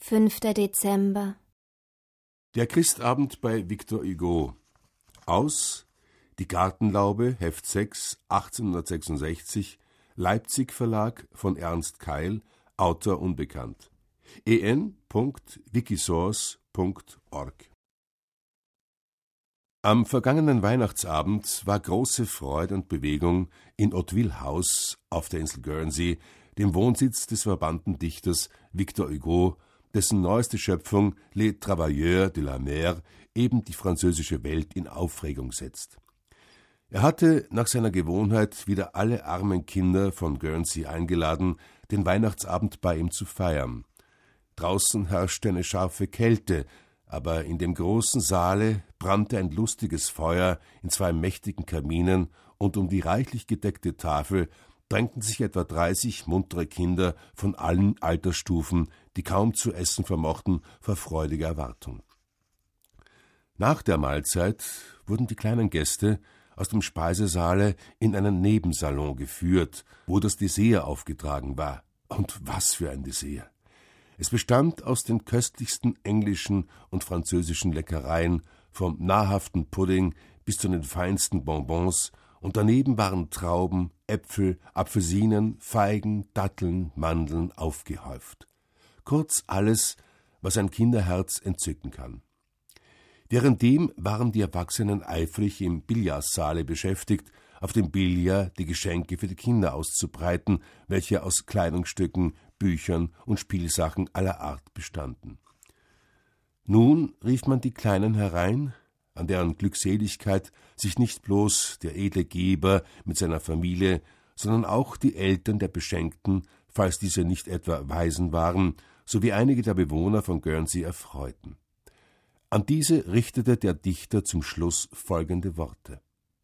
5. Dezember. Der Christabend bei Victor Hugo. Aus Die Gartenlaube, Heft 6, 1866, Leipzig Verlag von Ernst Keil, Autor unbekannt. en.wikisource.org. Am vergangenen Weihnachtsabend war große Freude und Bewegung in Hauteville House auf der Insel Guernsey, dem Wohnsitz des verbannten Dichters Victor Hugo, dessen neueste Schöpfung Les Travailleurs de la Mer eben die französische Welt in Aufregung setzt. Er hatte nach seiner Gewohnheit wieder alle armen Kinder von Guernsey eingeladen, den Weihnachtsabend bei ihm zu feiern. Draußen herrschte eine scharfe Kälte, aber in dem großen Saale brannte ein lustiges Feuer in 2 mächtigen Kaminen, und um die reichlich gedeckte Tafel drängten sich etwa 30 muntere Kinder von allen Altersstufen, die kaum zu essen vermochten vor freudiger Erwartung. Nach der Mahlzeit wurden die kleinen Gäste aus dem Speisesaale in einen Nebensalon geführt, wo das Dessert aufgetragen war. Und was für ein Dessert! Es bestand aus den köstlichsten englischen und französischen Leckereien, vom nahrhaften Pudding bis zu den feinsten Bonbons, und daneben waren Trauben, Äpfel, Apfelsinen, Feigen, Datteln, Mandeln aufgehäuft. Kurz alles, was ein Kinderherz entzücken kann. Währenddem waren die Erwachsenen eifrig im Billardsaale beschäftigt, auf dem Billard die Geschenke für die Kinder auszubreiten, welche aus Kleidungsstücken, Büchern und Spielsachen aller Art bestanden. Nun rief man die Kleinen herein, an deren Glückseligkeit sich nicht bloß der edle Geber mit seiner Familie, sondern auch die Eltern der Beschenkten, falls diese nicht etwa Waisen waren, sowie einige der Bewohner von Guernsey erfreuten. An diese richtete der Dichter zum Schluss folgende Worte: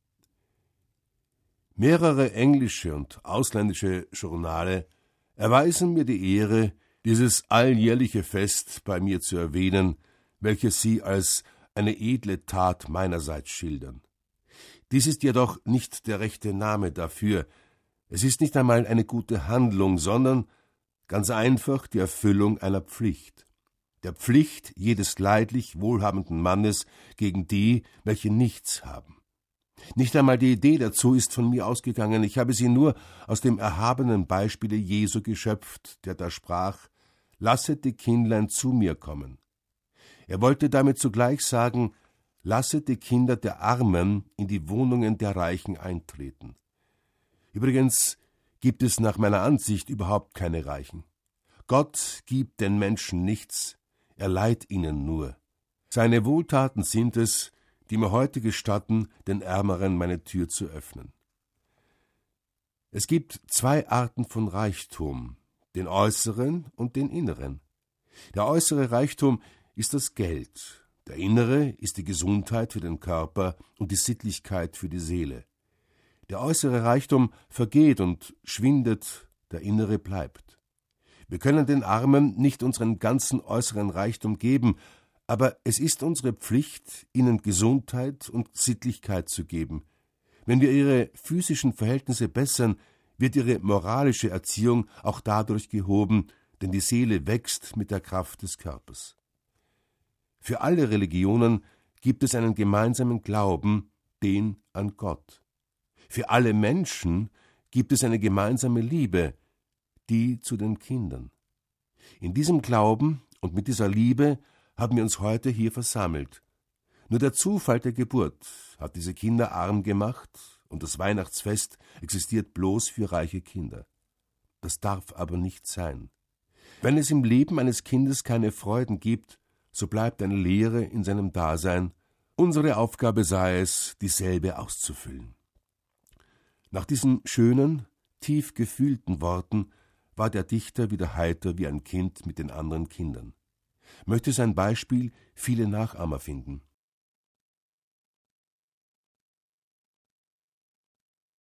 Mehrere englische und ausländische Journale erweisen mir die Ehre, dieses alljährliche Fest bei mir zu erwähnen, welches sie als eine edle Tat meinerseits schildern. Dies ist jedoch nicht der rechte Name dafür. Es ist nicht einmal eine gute Handlung, sondern ganz einfach die Erfüllung einer Pflicht. Der Pflicht jedes leidlich wohlhabenden Mannes gegen die, welche nichts haben. Nicht einmal die Idee dazu ist von mir ausgegangen, ich habe sie nur aus dem erhabenen Beispiele Jesu geschöpft, der da sprach: Lasset die Kindlein zu mir kommen. Er wollte damit zugleich sagen: Lasset die Kinder der Armen in die Wohnungen der Reichen eintreten. Übrigens gibt es nach meiner Ansicht überhaupt keine Reichen. Gott gibt den Menschen nichts, er leiht ihnen nur. Seine Wohltaten sind es, die mir heute gestatten, den Ärmeren meine Tür zu öffnen. Es gibt 2 Arten von Reichtum, den äußeren und den inneren. Der äußere Reichtum ist das Geld, der innere ist die Gesundheit für den Körper und die Sittlichkeit für die Seele. Der äußere Reichtum vergeht und schwindet, der innere bleibt. Wir können den Armen nicht unseren ganzen äußeren Reichtum geben, aber es ist unsere Pflicht, ihnen Gesundheit und Sittlichkeit zu geben. Wenn wir ihre physischen Verhältnisse bessern, wird ihre moralische Erziehung auch dadurch gehoben, denn die Seele wächst mit der Kraft des Körpers. Für alle Religionen gibt es einen gemeinsamen Glauben, den an Gott. Für alle Menschen gibt es eine gemeinsame Liebe, die zu den Kindern. In diesem Glauben und mit dieser Liebe haben wir uns heute hier versammelt. Nur der Zufall der Geburt hat diese Kinder arm gemacht, und das Weihnachtsfest existiert bloß für reiche Kinder. Das darf aber nicht sein. Wenn es im Leben eines Kindes keine Freuden gibt, so bleibt eine Leere in seinem Dasein. Unsere Aufgabe sei es, dieselbe auszufüllen. Nach diesen schönen, tief gefühlten Worten war der Dichter wieder heiter wie ein Kind mit den anderen Kindern. Möchte sein Beispiel viele Nachahmer finden.